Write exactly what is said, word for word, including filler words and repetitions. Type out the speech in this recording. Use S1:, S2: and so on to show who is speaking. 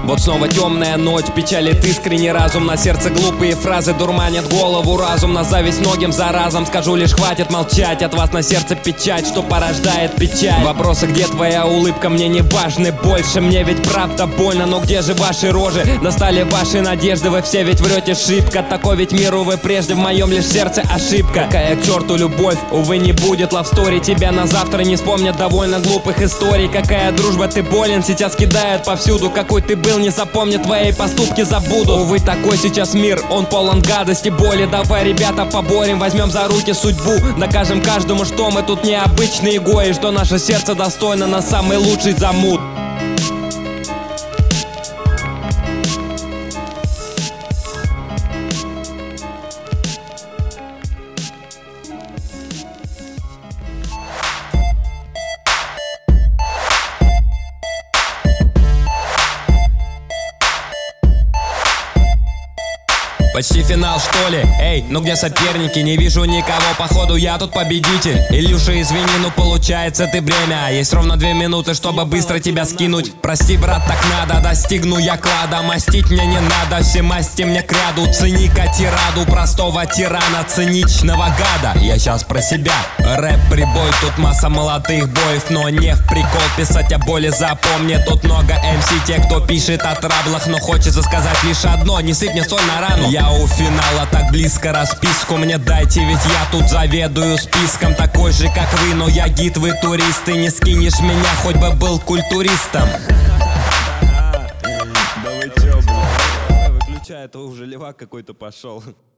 S1: Вот снова темная ночь, печалит искренний разум. На сердце глупые фразы дурманят голову разум. На зависть многим заразом скажу лишь хватит молчать. От вас на сердце печать, что порождает печаль. Вопросы, где твоя улыбка, мне не важны больше. Мне ведь правда больно, но где же ваши рожи? Достали ваши надежды, вы все ведь врете шибко. Такой ведь миру вы прежде, в моем лишь сердце ошибка. Какая к черту любовь, увы, не будет лавстори. Тебя на завтра не вспомнят довольно глупых историй. Какая дружба, ты болен, сейчас кидают повсюду. Какой ты был, не запомнят, твои поступки забуду. Увы, такой сейчас мир, он полон гадости, боли. Давай, ребята, поборем, возьмем за руки судьбу. Докажем каждому, что мы тут необычные гои, что наше сердце достойно на самый лучший замут. Почти финал, что ли? Эй, ну где соперники? Не вижу никого, походу я тут победитель. Илюша, извини, ну получается ты бремя. Есть ровно две минуты, чтобы быстро тебя скинуть. Прости, брат, так надо, достигну я клада. Мастить мне не надо, все масти мне кряду. Цени-ка тираду простого тирана, циничного гада. Я сейчас про себя. Рэп-прибой, тут масса молодых боев, но не в прикол писать о боли. Запомни, тут много эм си, те, кто пишет о траблах, но хочется сказать лишь одно: не сыпь мне соль на рану. Я у финала, так близко расписку мне дайте, ведь я тут заведую списком. Такой же, как вы, но я гид, вы туристы. Не скинешь меня, хоть бы был культуристом.
S2: Да вы чё, блядь? Выключай, это уже левак какой-то пошел.